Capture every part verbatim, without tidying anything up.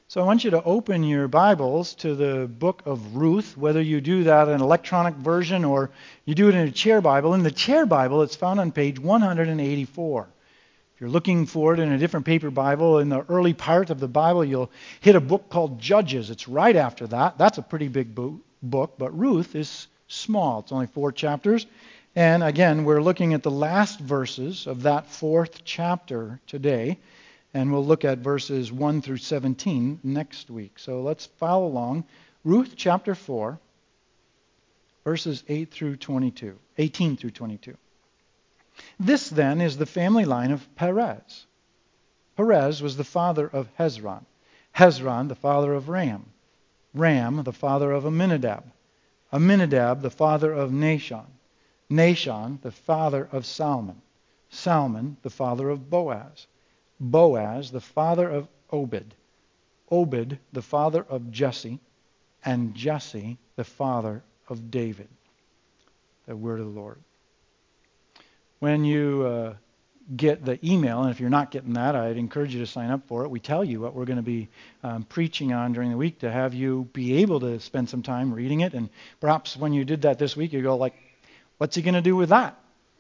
So I want you to open your Bibles to the book of Ruth, whether you do that in an electronic version or you do it in a chair Bible. In the chair Bible, it's found on page one hundred eighty-four. If you're looking for it in a different paper Bible, in the early part of the Bible, you'll hit a book called Judges. It's right after that. That's a pretty big bo- book, but Ruth is small. It's only four chapters. And again, we're looking at the last verses of that fourth chapter today. And we'll look at verses one through seventeen next week. So let's follow along. Ruth chapter four, verses eight through twenty-two, eighteen through twenty-two. This then is the family line of Perez. Perez was the father of Hezron. Hezron, the father of Ram. Ram, the father of Amminadab. Amminadab, the father of Nahshon. Nahshon, the father of Salmon. Salmon, the father of Boaz. Boaz, the father of Obed. Obed, the father of Jesse. And Jesse, the father of David. The word of the Lord. When you uh, get the email, and if you're not getting that, I'd encourage you to sign up for it. We tell you what we're going to be um, preaching on during the week to have you be able to spend some time reading it. And perhaps when you did that this week, you go like, what's he going to do with that?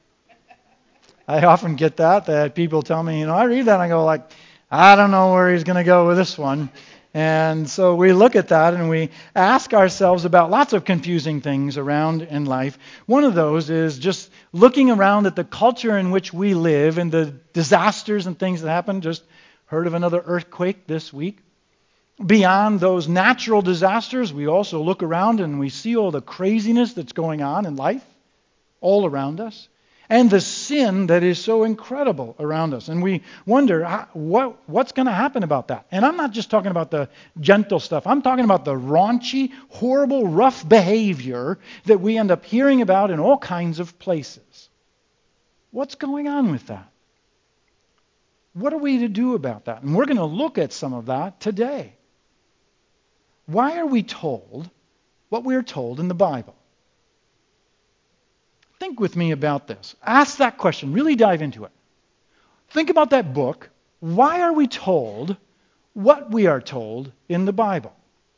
I often get that, that people tell me, you know, I read that and I go like, I don't know where he's going to go with this one. And so we look at that and we ask ourselves about lots of confusing things around in life. One of those is just looking around at the culture in which we live and the disasters and things that happen. Just heard of another earthquake this week. Beyond those natural disasters, we also look around and we see all the craziness that's going on in life all around us. And the sin that is so incredible around us. And we wonder, what, what's going to happen about that? And I'm not just talking about the gentle stuff. I'm talking about the raunchy, horrible, rough behavior that we end up hearing about in all kinds of places. What's going on with that? What are we to do about that? And we're going to look at some of that today. Why are we told what we're told in the Bible? Think with me about this. Ask that question. Really dive into it. Think about that book. Why are we told what we are told in the Bible?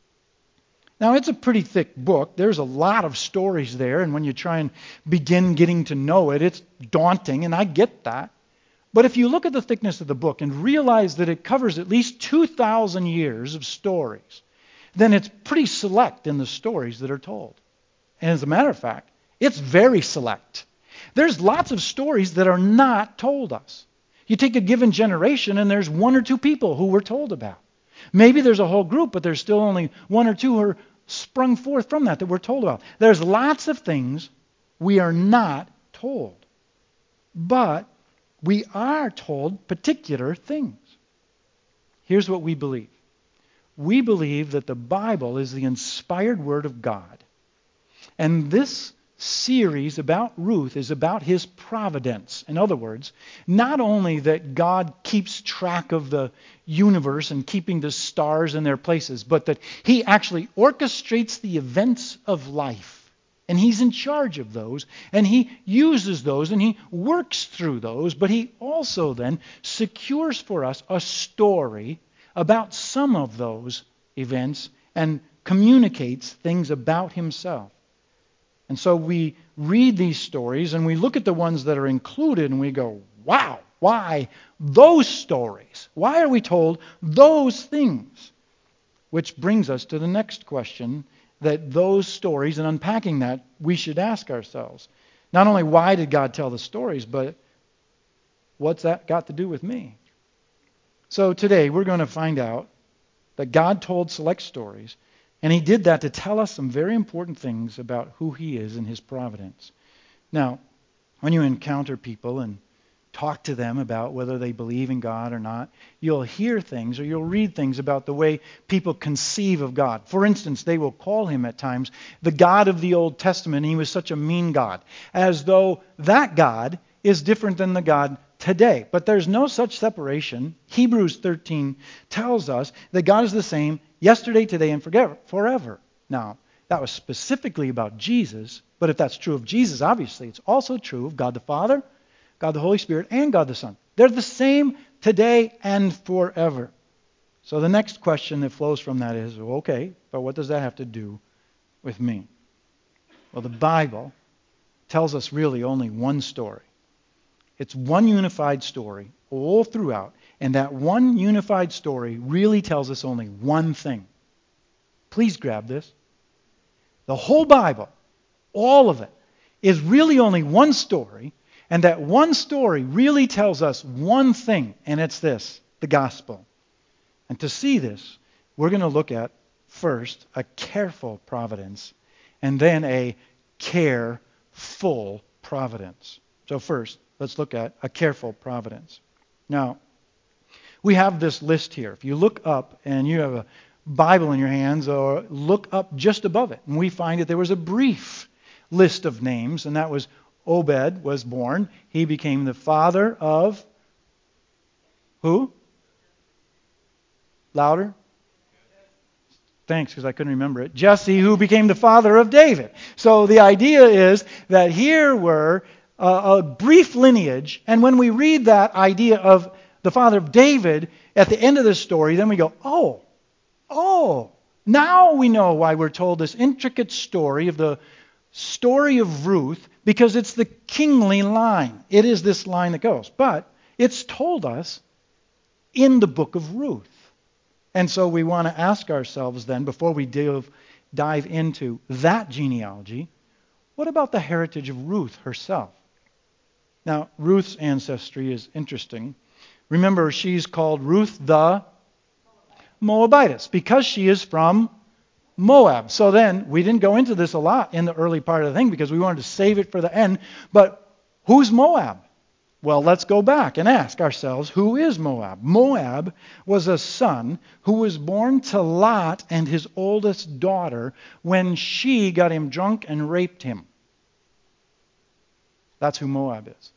Now, it's a pretty thick book. There's a lot of stories there, and when you try and begin getting to know it, it's daunting, and I get that. But if you look at the thickness of the book and realize that it covers at least two thousand years of stories, then it's pretty select in the stories that are told. And as a matter of fact, it's very select. There's lots of stories that are not told us. You take a given generation and there's one or two people who we're told about. Maybe there's a whole group, but there's still only one or two who are sprung forth from that that we're told about. There's lots of things we are not told. But we are told particular things. Here's what we believe. We believe that the Bible is the inspired Word of God. And this series about Ruth is about his providence. In other words, not only that God keeps track of the universe and keeping the stars in their places, but that he actually orchestrates the events of life. And he's in charge of those, and he uses those, and he works through those, but he also then secures for us a story about some of those events and communicates things about himself. And so we read these stories and we look at the ones that are included and we go, wow, why those stories? Why are we told those things? Which brings us to the next question that those stories, and unpacking that, we should ask ourselves. Not only why did God tell the stories, but what's that got to do with me? So today we're going to find out that God told select stories. And he did that to tell us some very important things about who he is and his providence. Now, when you encounter people and talk to them about whether they believe in God or not, you'll hear things or you'll read things about the way people conceive of God. For instance, they will call him at times the God of the Old Testament, and he was such a mean God, as though that God is different than the God today. But there's no such separation. Hebrews thirteen tells us that God is the same yesterday, today, and forever. Now, that was specifically about Jesus, but if that's true of Jesus, obviously, it's also true of God the Father, God the Holy Spirit, and God the Son. They're the same today and forever. So the next question that flows from that is, well, okay, but what does that have to do with me? Well, the Bible tells us really only one story. It's one unified story all throughout, and that one unified story really tells us only one thing. Please grab this. The whole Bible, all of it, is really only one story, and that one story really tells us one thing, and it's this, the gospel. And to see this, we're going to look at first a careful providence, and then a careful providence. So first, let's look at a careful providence. Now, we have this list here. If you look up and you have a Bible in your hands, or look up just above it, and we find that there was a brief list of names, and that was Obed was born. He became the father of who? Louder? Thanks, because I couldn't remember it. Jesse, who became the father of David. So the idea is that here were a, a brief lineage, and when we read that idea of the father of David at the end of the story, then we go, oh, oh, now we know why we're told this intricate story of the story of Ruth, because it's the kingly line. It is this line that goes. But it's told us in the book of Ruth. And so we want to ask ourselves then, before we dive, dive into that genealogy, what about the heritage of Ruth herself? Now, Ruth's ancestry is interesting. Remember, she's called Ruth the Moabitess because she is from Moab. So then, we didn't go into this a lot in the early part of the thing because we wanted to save it for the end. But who's Moab? Well, let's go back and ask ourselves, who is Moab? Moab was a son who was born to Lot and his oldest daughter when she got him drunk and raped him. That's who Moab is.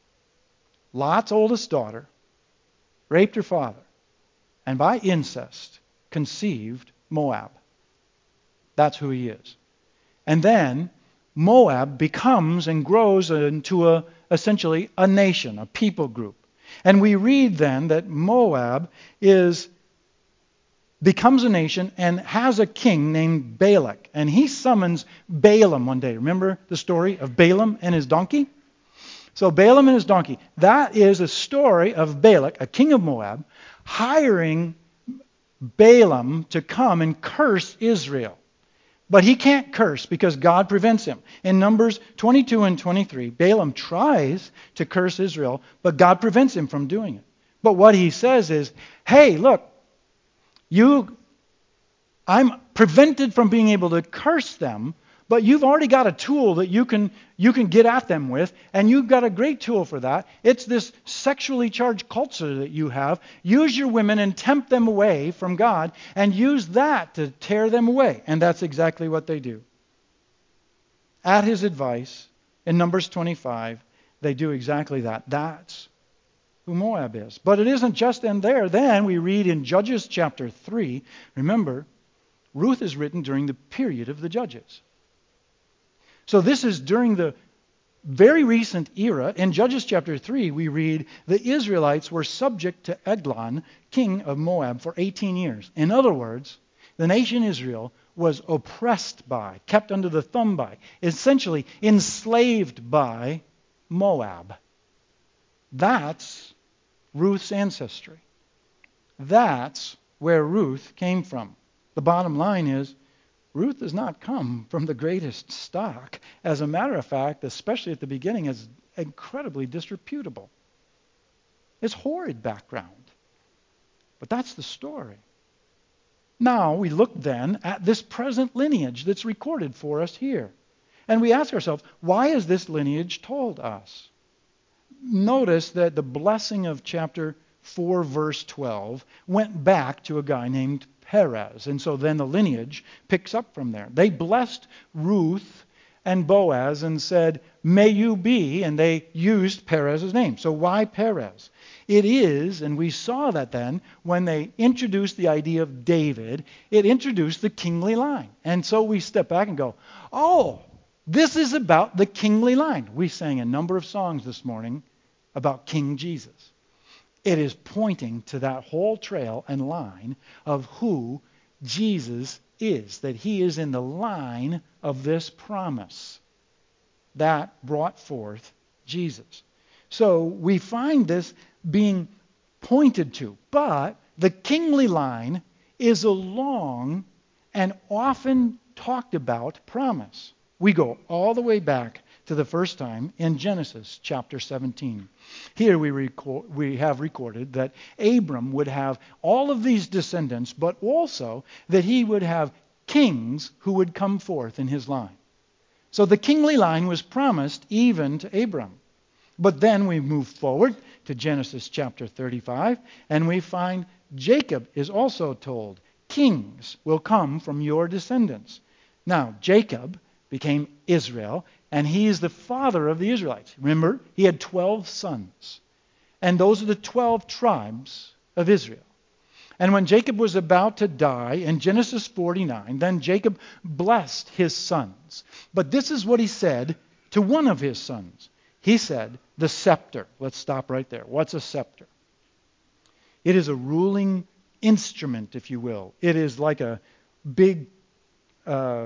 Lot's oldest daughter raped her father, and by incest conceived Moab. That's who he is. And then Moab becomes and grows into a essentially a nation, a people group. And we read then that Moab is becomes a nation and has a king named Balak. And he summons Balaam one day. Remember the story of Balaam and his donkey? So Balaam and his donkey. That is a story of Balak, a king of Moab, hiring Balaam to come and curse Israel. But he can't curse because God prevents him. In Numbers twenty-two and twenty-three, Balaam tries to curse Israel, but God prevents him from doing it. But what he says is, hey, look, you, I'm prevented from being able to curse them, but you've already got a tool that you can you can get at them with, and you've got a great tool for that. It's this sexually charged culture that you have. Use your women and tempt them away from God, and use that to tear them away. And that's exactly what they do. At his advice, in Numbers twenty-five, they do exactly that. That's who Moab is. But it isn't just in there. Then we read in Judges chapter three, remember, Ruth is written during the period of the Judges. So this is during the very recent era. In Judges chapter three, we read the Israelites were subject to Eglon, king of Moab, for eighteen years. In other words, the nation Israel was oppressed by, kept under the thumb by, essentially enslaved by Moab. That's Ruth's ancestry. That's where Ruth came from. The bottom line is, Ruth does not come from the greatest stock. As a matter of fact, especially at the beginning, is incredibly disreputable. It's horrid background. But that's the story. Now we look then at this present lineage that's recorded for us here. And we ask ourselves, why is this lineage told us? Notice that the blessing of chapter four, verse twelve, went back to a guy named Perez. And so then the lineage picks up from there. They blessed Ruth and Boaz and said, may you be, and they used Perez's name. So why Perez? It is, and we saw that then, when they introduced the idea of David, it introduced the kingly line. And so we step back and go, oh, this is about the kingly line. We sang a number of songs this morning about King Jesus. It is pointing to that whole trail and line of who Jesus is, that he is in the line of this promise that brought forth Jesus. So we find this being pointed to, but the kingly line is a long and often talked about promise. We go all the way back to the first time in Genesis chapter seventeen. Here we, record, we have recorded that Abram would have all of these descendants, but also that he would have kings who would come forth in his line. So the kingly line was promised even to Abram. But then we move forward to Genesis chapter thirty-five, and we find Jacob is also told, kings will come from your descendants. Now, Jacob became Israel, and he is the father of the Israelites. Remember, he had twelve sons. And those are the twelve tribes of Israel. And when Jacob was about to die, in Genesis forty-nine, then Jacob blessed his sons. But this is what he said to one of his sons. He said, the scepter. Let's stop right there. What's a scepter? It is a ruling instrument, if you will. It is like a big uh,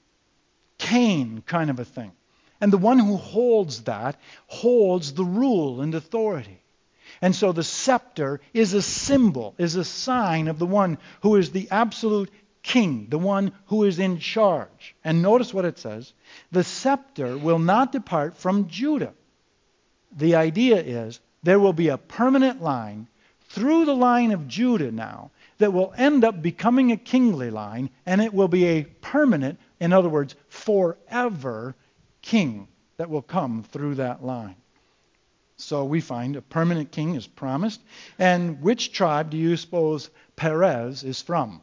cane kind of a thing. And the one who holds that holds the rule and authority. And so the scepter is a symbol, is a sign of the one who is the absolute king, the one who is in charge. And notice what it says. The scepter will not depart from Judah. The idea is there will be a permanent line through the line of Judah now that will end up becoming a kingly line, and it will be a permanent, in other words, forever king that will come through that line. So we find a permanent king is promised. And which tribe do you suppose Perez is from?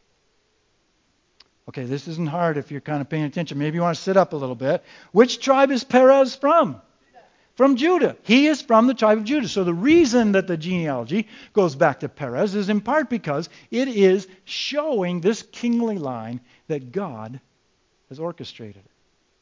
Okay, this isn't hard if you're kind of paying attention. Maybe you want to sit up a little bit. Which tribe is Perez from? From Judah. He is from the tribe of Judah. So the reason that the genealogy goes back to Perez is in part because it is showing this kingly line that God has orchestrated it.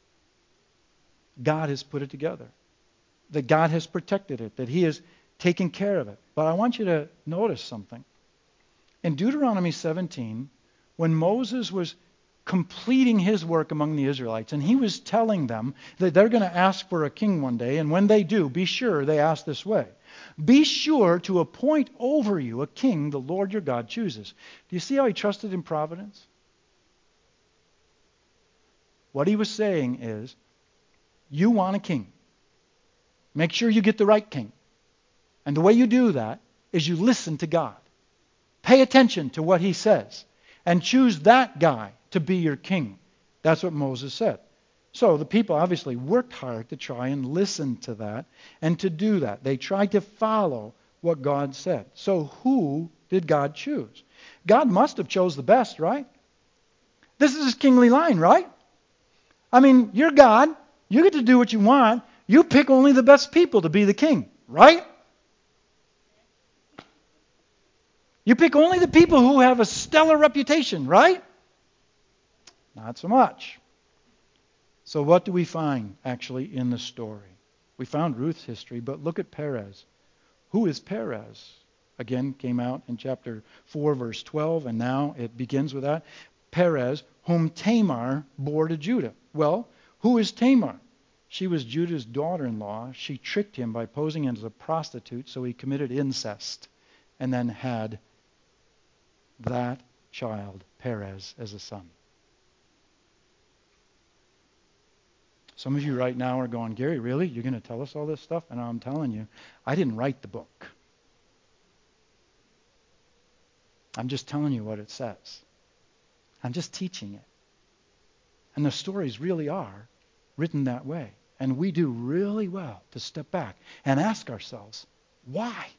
God has put it together. That God has protected it. That he has taken care of it. But I want you to notice something. In Deuteronomy seventeen, when Moses was completing his work among the Israelites, and he was telling them that they're going to ask for a king one day, and when they do, be sure they ask this way. Be sure to appoint over you a king the Lord your God chooses. Do you see how he trusted in providence? What he was saying is, you want a king. Make sure you get the right king. And the way you do that is you listen to God. Pay attention to what he says. And choose that guy to be your king. That's what Moses said. So the people obviously worked hard to try and listen to that and to do that. They tried to follow what God said. So who did God choose? God must have chose the best, right? This is his kingly line, right? I mean, you're God. You get to do what you want. You pick only the best people to be the king, right? You pick only the people who have a stellar reputation, right? Not so much. So what do we find actually in the story? We found Ruth's history, but look at Perez. Who is Perez? Again, came out in chapter four, verse twelve, and now it begins with that. Perez, whom Tamar bore to Judah. Well, who is Tamar? She was Judah's daughter-in-law. She tricked him by posing as a prostitute, so he committed incest and then had that child, Perez, as a son. Some of you right now are going, Gary, really? You're going to tell us all this stuff? And I'm telling you, I didn't write the book. I'm just telling you what it says. I'm just teaching it. And the stories really are written that way. And we do really well to step back and ask ourselves, why?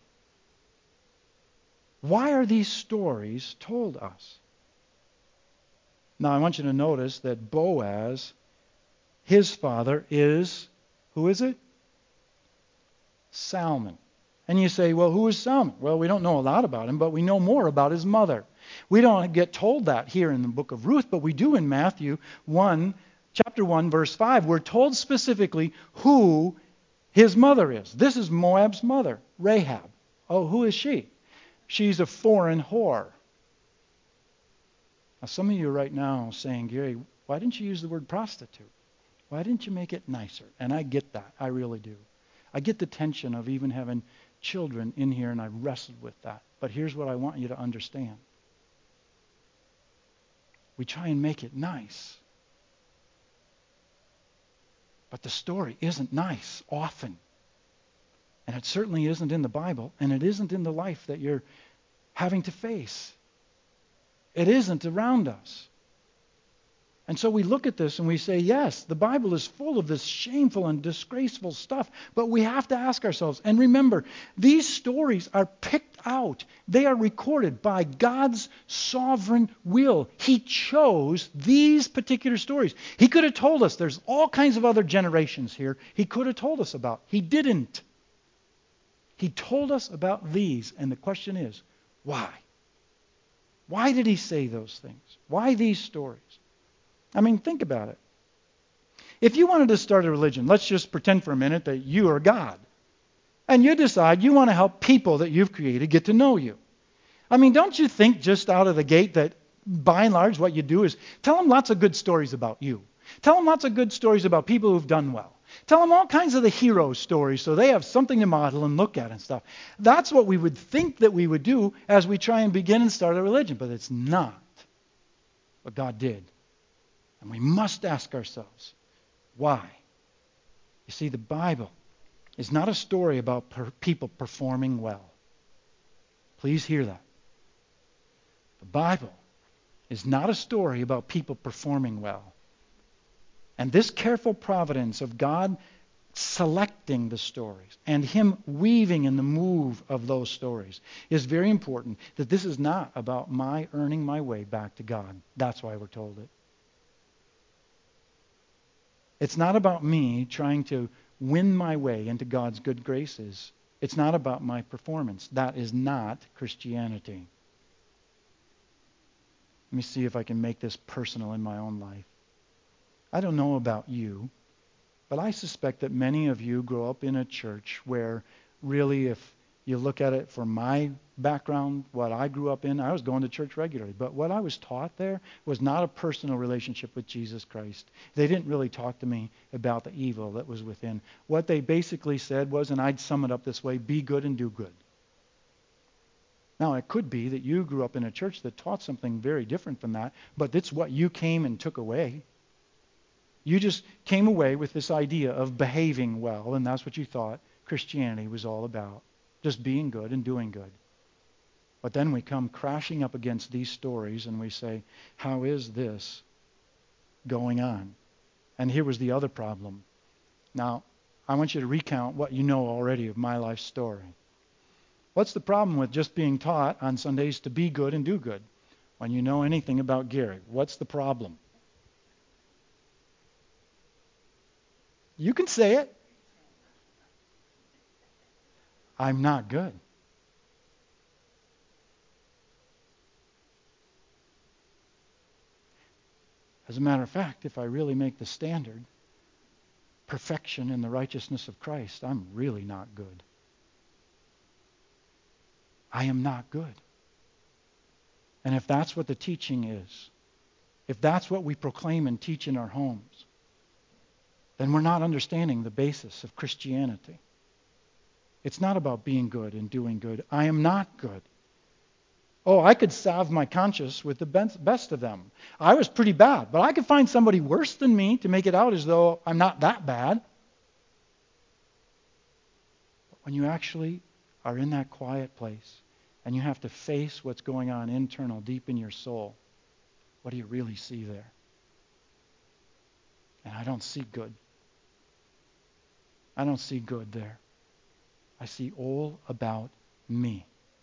Why are these stories told us? Now, I want you to notice that Boaz, his father, is, who is it? Salmon. And you say, well, who is Salmon? Well, we don't know a lot about him, but we know more about his mother. We don't get told that here in the book of Ruth, but we do in Matthew one, chapter one, verse five. We're told specifically who his mother is. This is Moab's mother, Rahab. Oh, who is she? She's a foreign whore. Now, some of you right now saying, Gary, why didn't you use the word prostitute? Why didn't you make it nicer? And I get that. I really do. I get the tension of even having children in here, and I wrestled with that. But here's what I want you to understand. We try and make it nice. But the story isn't nice often. And it certainly isn't in the Bible, and it isn't in the life that you're having to face. It isn't around us. And so we look at this and we say, yes, the Bible is full of this shameful and disgraceful stuff, but we have to ask ourselves, and remember, these stories are picked out. They are recorded by God's sovereign will. He chose these particular stories. He could have told us there's all kinds of other generations here he could have told us about. He didn't. He told us about these, and the question is, why? Why did he say those things? Why these stories? I mean, think about it. If you wanted to start a religion, let's just pretend for a minute that you are God. And you decide you want to help people that you've created get to know you. I mean, don't you think just out of the gate that by and large what you do is tell them lots of good stories about you. Tell them lots of good stories about people who've done well. Tell them all kinds of the hero stories so they have something to model and look at and stuff. That's what we would think that we would do as we try and begin and start a religion. But it's not what God did. And we must ask ourselves, why? You see, the Bible is not a story about per- people performing well. Please hear that. The Bible is not a story about people performing well. And this careful providence of God selecting the stories and Him weaving in the move of those stories is very important. That this is not about my earning my way back to God. That's why we're told it. It's not about me trying to win my way into God's good graces. It's not about my performance. That is not Christianity. Let me see if I can make this personal in my own life. I don't know about you, but I suspect that many of you grow up in a church where really, if you look at it from my background, what I grew up in, I was going to church regularly. But what I was taught there was not a personal relationship with Jesus Christ. They didn't really talk to me about the evil that was within. What they basically said was, and I'd sum it up this way, be good and do good. Now, it could be that you grew up in a church that taught something very different from that, but it's what you came and took away. You just came away with this idea of behaving well, and that's what you thought Christianity was all about. Just being good and doing good. But then we come crashing up against these stories and we say, how is this going on? And here was the other problem. Now, I want you to recount what you know already of my life story. What's the problem with just being taught on Sundays to be good and do good? When you know anything about Gary, what's the problem? You can say it. I'm not good. As a matter of fact, if I really make the standard perfection in the righteousness of Christ, I'm really not good. I am not good. And if that's what the teaching is, if that's what we proclaim and teach in our homes, then we're not understanding the basis of Christianity. It's not about being good and doing good. I am not good. Oh, I could salve my conscience with the best of them. I was pretty bad, but I could find somebody worse than me to make it out as though I'm not that bad. But when you actually are in that quiet place and you have to face what's going on internal, deep in your soul, what do you really see there? And I don't see good. I don't see good there. I see all about me.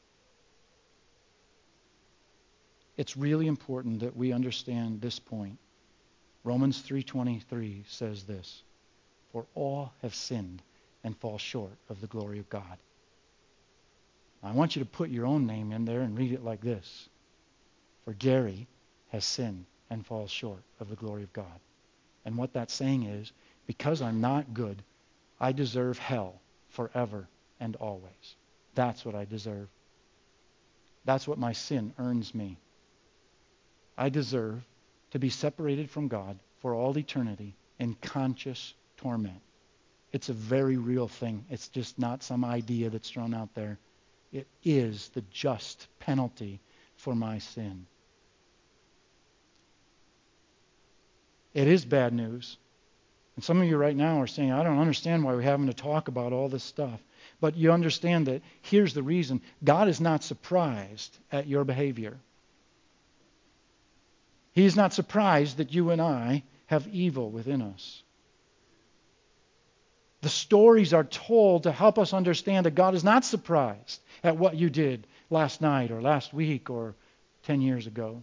It's really important that we understand this point. Romans three twenty-three says this, for all have sinned and fall short of the glory of God. I want you to put your own name in there and read it like this. For Gary has sinned and falls short of the glory of God. And what that's saying is, because I'm not good, I deserve hell forever and always. That's what I deserve. That's what my sin earns me. I deserve to be separated from God for all eternity in conscious torment. It's a very real thing. It's just not some idea that's thrown out there. It is the just penalty for my sin. It is bad news. And some of you right now are saying, I don't understand why we're having to talk about all this stuff. But you understand that here's the reason. God is not surprised at your behavior. He's not surprised that you and I have evil within us. The stories are told to help us understand that God is not surprised at what you did last night or last week or ten years ago.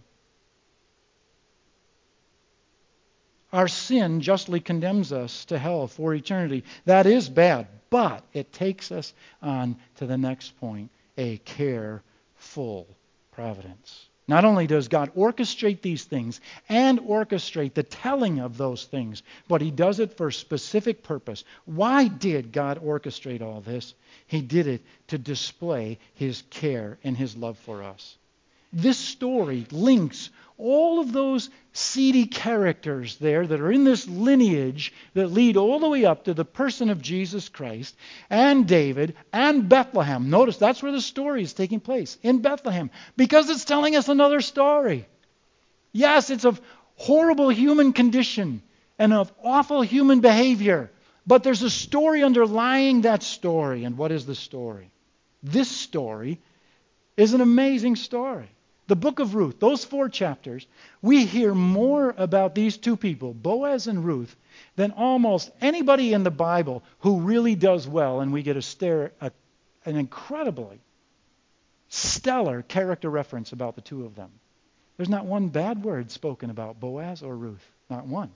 Our sin justly condemns us to hell for eternity. That is bad, but it takes us on to the next point, a careful providence. Not only does God orchestrate these things and orchestrate the telling of those things, but He does it for a specific purpose. Why did God orchestrate all this? He did it to display His care and His love for us. This story links all of those seedy characters there that are in this lineage that lead all the way up to the person of Jesus Christ and David and Bethlehem. Notice that's where the story is taking place, in Bethlehem, because it's telling us another story. Yes, it's of horrible human condition and of awful human behavior, but there's a story underlying that story. And what is the story? This story is an amazing story. The book of Ruth, those four chapters, we hear more about these two people, Boaz and Ruth, than almost anybody in the Bible who really does well, and we get a stare, a, an incredibly stellar character reference about the two of them. There's not one bad word spoken about Boaz or Ruth. Not one.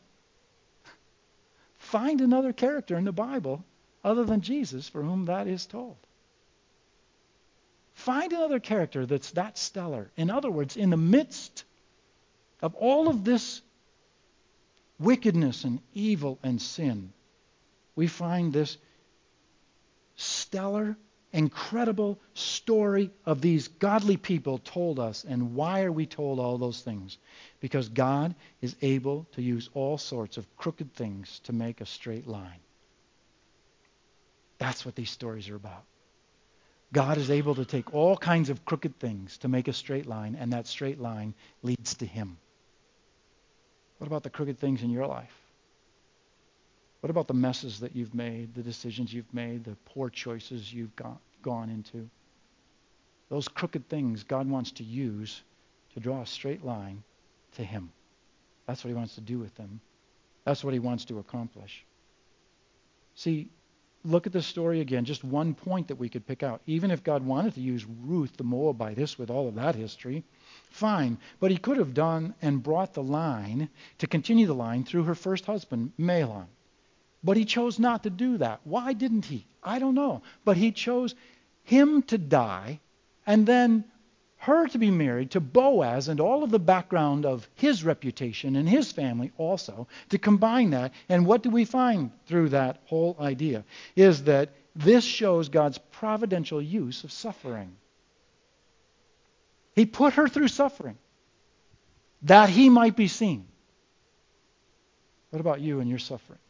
Find another character in the Bible other than Jesus for whom that is told. Find another character that's that stellar. In other words, in the midst of all of this wickedness and evil and sin, we find this stellar, incredible story of these godly people told us. And why are we told all those things? Because God is able to use all sorts of crooked things to make a straight line. That's what these stories are about. God is able to take all kinds of crooked things to make a straight line, and that straight line leads to Him. What about the crooked things in your life? What about the messes that you've made, the decisions you've made, the poor choices you've got, gone into? Those crooked things God wants to use to draw a straight line to Him. That's what He wants to do with them. That's what He wants to accomplish. See, look at the story again, just one point that we could pick out. Even if God wanted to use Ruth the Moabitess with all of that history, fine. But He could have done and brought the line, to continue the line, through her first husband, Mahlon. But He chose not to do that. Why didn't He? I don't know. But He chose him to die and then her to be married to Boaz and all of the background of his reputation and his family also, to combine that. And what do we find through that whole idea? Is that this shows God's providential use of suffering. He put her through suffering that He might be seen. What about you and your suffering?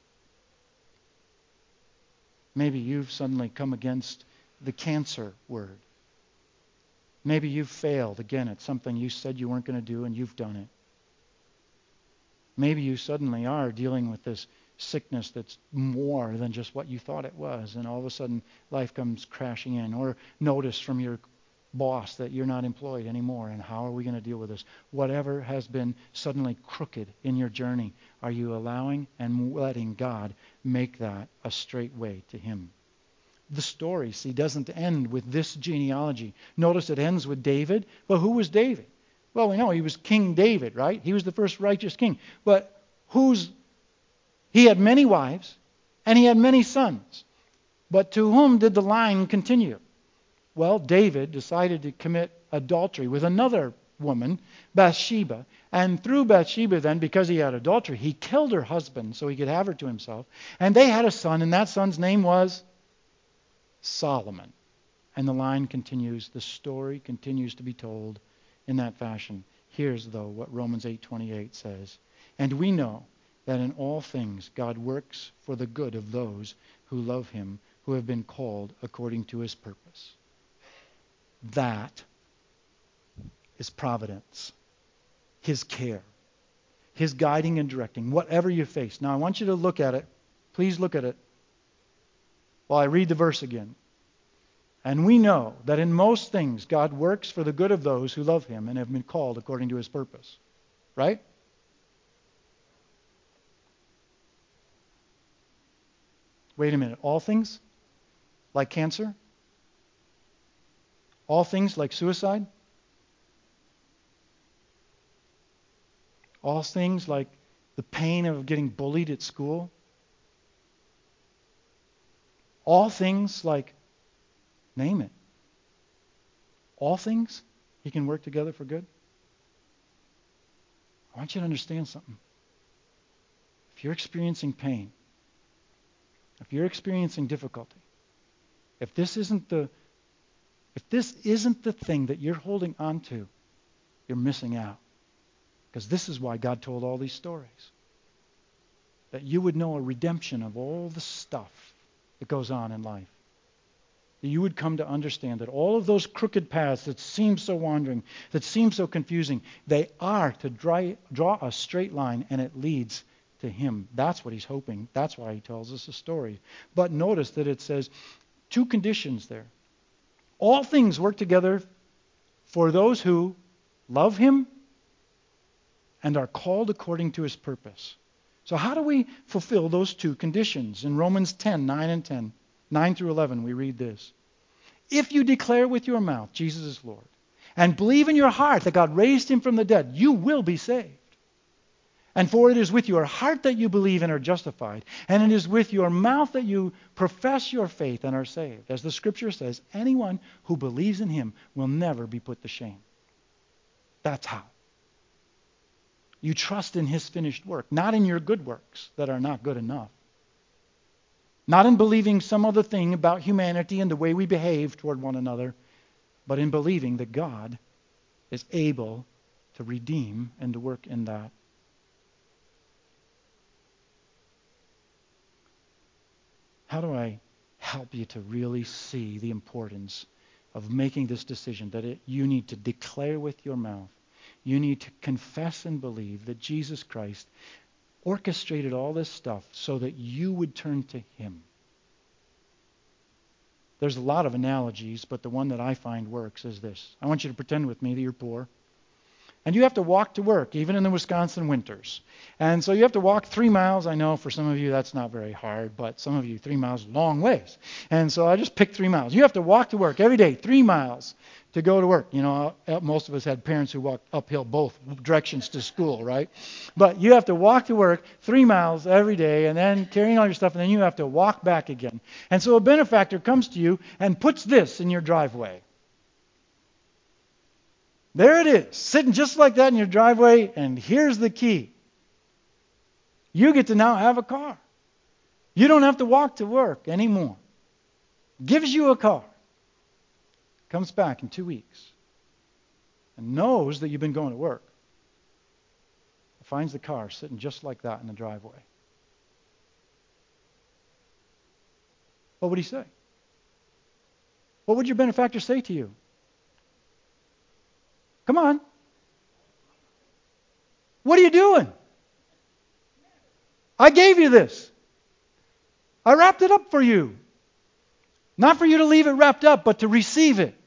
Maybe you've suddenly come against the cancer word. Maybe you've failed again at something you said you weren't going to do and you've done it. Maybe you suddenly are dealing with this sickness that's more than just what you thought it was, and all of a sudden life comes crashing in. Or notice from your boss that you're not employed anymore, and how are we going to deal with this? Whatever has been suddenly crooked in your journey, are you allowing and letting God make that a straight way to Him? The story, see, doesn't end with this genealogy. Notice it ends with David. Well, who was David? Well, we know he was King David, right? He was the first righteous king. But who's... He had many wives, and he had many sons. But to whom did the line continue? Well, David decided to commit adultery with another woman, Bathsheba. And through Bathsheba then, because he had adultery, he killed her husband so he could have her to himself. And they had a son, and that son's name was Solomon. And the line continues, the story continues to be told in that fashion. Here's, though, what Romans eight twenty-eight says. And we know that in all things God works for the good of those who love him, who have been called according to his purpose. That is providence, his care, his guiding and directing, whatever you face. Now I want you to look at it. Please look at it while I read the verse again. And we know that in most things God works for the good of those who love him and have been called according to his purpose. Right? Wait a minute. All things? Like cancer? All things like suicide? All things like the pain of getting bullied at school? All things like, name it. All things he can work together for good? I want you to understand something. If you're experiencing pain, if you're experiencing difficulty, if this isn't the if this isn't the thing that you're holding on to, you're missing out. Because this is why God told all these stories. That you would know a redemption of all the stuff that goes on in life. That you would come to understand that all of those crooked paths that seem so wandering, that seem so confusing, they are to dry, draw a straight line, and it leads to him. That's what he's hoping. That's why he tells us a story. But notice that it says two conditions there. All things work together for those who love him and are called according to his purpose. So how do we fulfill those two conditions? In Romans ten, nine and ten, nine through eleven, we read this. If you declare with your mouth Jesus is Lord, and believe in your heart that God raised him from the dead, you will be saved. And for it is with your heart that you believe and are justified, and it is with your mouth that you profess your faith and are saved. As the scripture says, anyone who believes in him will never be put to shame. That's how. You trust in his finished work, not in your good works that are not good enough. Not in believing some other thing about humanity and the way we behave toward one another, but in believing that God is able to redeem and to work in that. How do I help you to really see the importance of making this decision that it, you need to declare with your mouth, you need to confess and believe that Jesus Christ orchestrated all this stuff so that you would turn to him? There's a lot of analogies, but the one that I find works is this. I want you to pretend with me that you're poor. And you have to walk to work, even in the Wisconsin winters. And so you have to walk three miles. I know for some of you that's not very hard, but some of you, three miles is a long ways. And so I just picked three miles. You have to walk to work every day, three miles to go to work. You know, most of us had parents who walked uphill both directions to school, right? But you have to walk to work three miles every day and then carrying all your stuff, and then you have to walk back again. And so a benefactor comes to you and puts this in your driveway. There it is, sitting just like that in your driveway, and here's the key. You get to now have a car. You don't have to walk to work anymore. Gives you a car. Comes back in two weeks. And knows that you've been going to work. Finds the car sitting just like that in the driveway. What would he say? What would your benefactor say to you? Come on. What are you doing? I gave you this. I wrapped it up for you. Not for you to leave it wrapped up, but to receive it.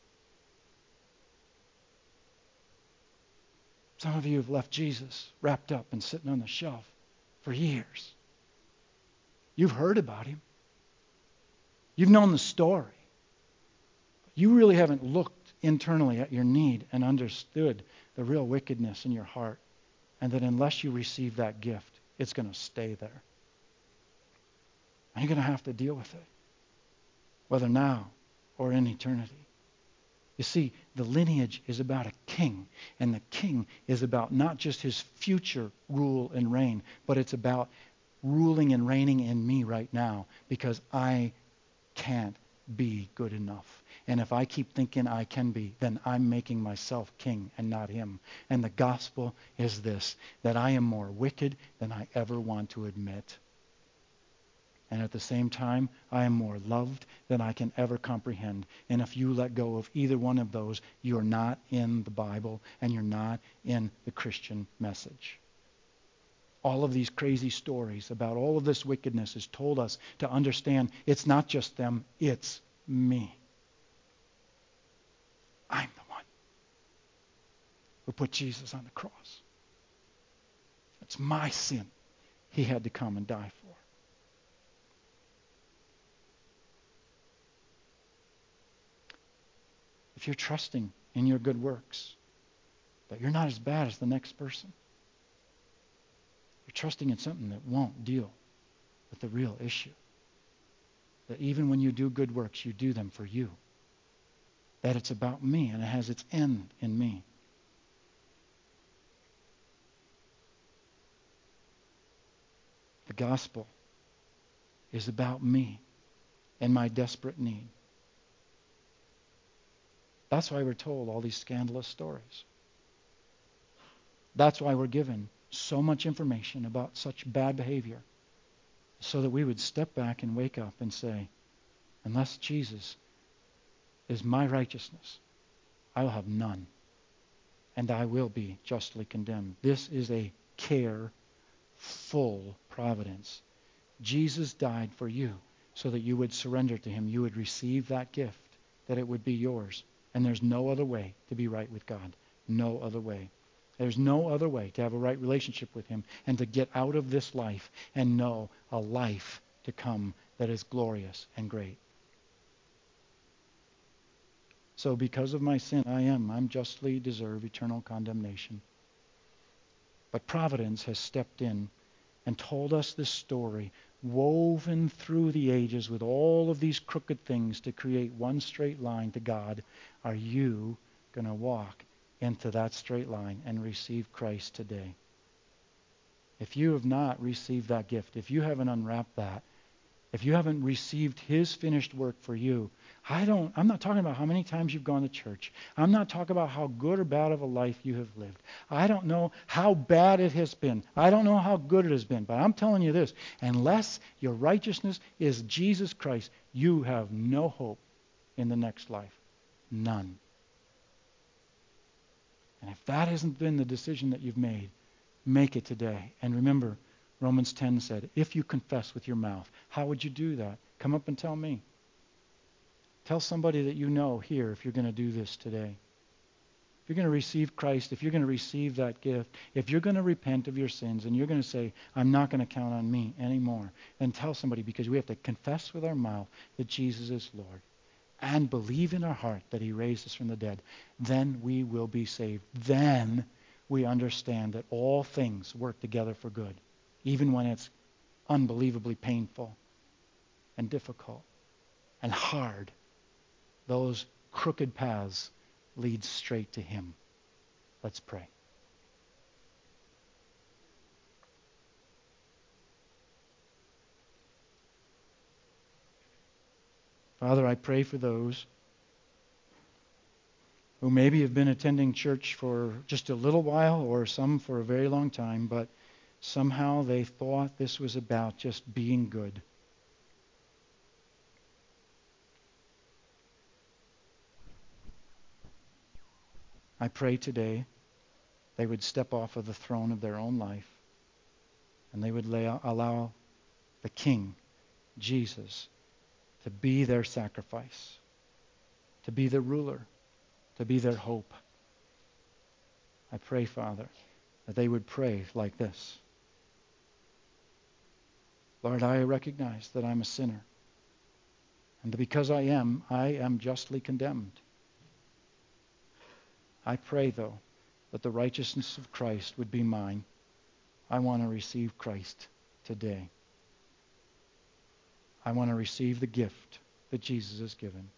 Some of you have left Jesus wrapped up and sitting on the shelf for years. You've heard about him. You've known the story. You really haven't looked internally at your need and understood the real wickedness in your heart, and that unless you receive that gift, it's going to stay there. And you're going to have to deal with it, whether now or in eternity. You see, the lineage is about a king, and the king is about not just his future rule and reign, but it's about ruling and reigning in me right now, because I can't be good enough. And if I keep thinking I can be, then I'm making myself king and not him. And the gospel is this, that I am more wicked than I ever want to admit. And at the same time, I am more loved than I can ever comprehend. And if you let go of either one of those, you're not in the Bible and you're not in the Christian message. All of these crazy stories about all of this wickedness has told us to understand it's not just them, it's me. I'm the one who put Jesus on the cross. It's my sin he had to come and die for. If you're trusting in your good works, that you're not as bad as the next person, you're trusting in something that won't deal with the real issue. That even when you do good works, you do them for you. That it's about me and it has its end in me. The gospel is about me and my desperate need. That's why we're told all these scandalous stories. That's why we're given so much information about such bad behavior, so that we would step back and wake up and say, unless Jesus is my righteousness, I will have none, and I will be justly condemned. This is a careful providence. Jesus died for you so that you would surrender to him. You would receive that gift, that it would be yours. And there's no other way to be right with God. No other way. There's no other way to have a right relationship with him and to get out of this life and know a life to come that is glorious and great. So because of my sin, I am, I'm justly deserve eternal condemnation. But providence has stepped in and told us this story, woven through the ages with all of these crooked things to create one straight line to God. Are you going to walk into that straight line and receive Christ today? If you have not received that gift, if you haven't unwrapped that, if you haven't received his finished work for you, I don't, I'm not talking about how many times you've gone to church. I'm not talking about how good or bad of a life you have lived. I don't know how bad it has been. I don't know how good it has been. But I'm telling you this, unless your righteousness is Jesus Christ, you have no hope in the next life. None. And if that hasn't been the decision that you've made, make it today. And remember, Romans ten said, if you confess with your mouth, how would you do that? Come up and tell me. Tell somebody that you know here if you're going to do this today. If you're going to receive Christ, if you're going to receive that gift, if you're going to repent of your sins and you're going to say, I'm not going to count on me anymore, then tell somebody, because we have to confess with our mouth that Jesus is Lord and believe in our heart that he raised us from the dead. Then we will be saved. Then we understand that all things work together for good, even when it's unbelievably painful and difficult and hard. Those crooked paths lead straight to him. Let's pray. Father, I pray for those who maybe have been attending church for just a little while or some for a very long time, but somehow they thought this was about just being good. I pray today they would step off of the throne of their own life and they would lay, allow the King, Jesus, to be their sacrifice, to be their ruler, to be their hope. I pray, Father, that they would pray like this. Lord, I recognize that I'm a sinner, and that because I am, I am justly condemned. I pray, though, that the righteousness of Christ would be mine. I want to receive Christ today. I want to receive the gift that Jesus has given.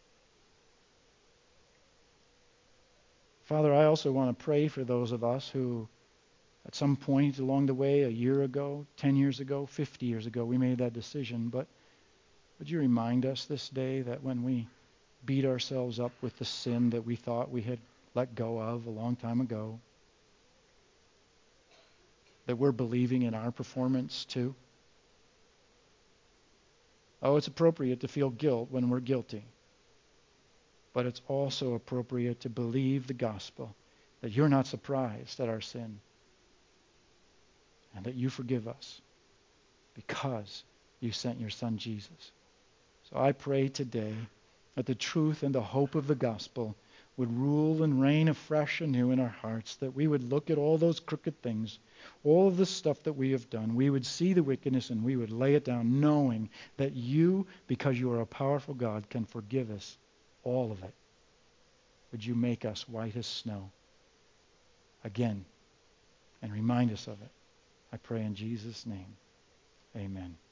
Father, I also want to pray for those of us who, at some point along the way, a year ago, ten years ago, fifty years ago, we made that decision. But would you remind us this day that when we beat ourselves up with the sin that we thought we had let go of a long time ago, that we're believing in our performance too. Oh, it's appropriate to feel guilt when we're guilty. But it's also appropriate to believe the gospel, that you're not surprised at our sin, and that you forgive us because you sent your Son Jesus. So I pray today that the truth and the hope of the gospel would rule and reign afresh anew in our hearts, that we would look at all those crooked things, all of the stuff that we have done. We would see the wickedness and we would lay it down, knowing that you, because you are a powerful God, can forgive us all of it. Would you make us white as snow again and remind us of it? I pray in Jesus' name. Amen.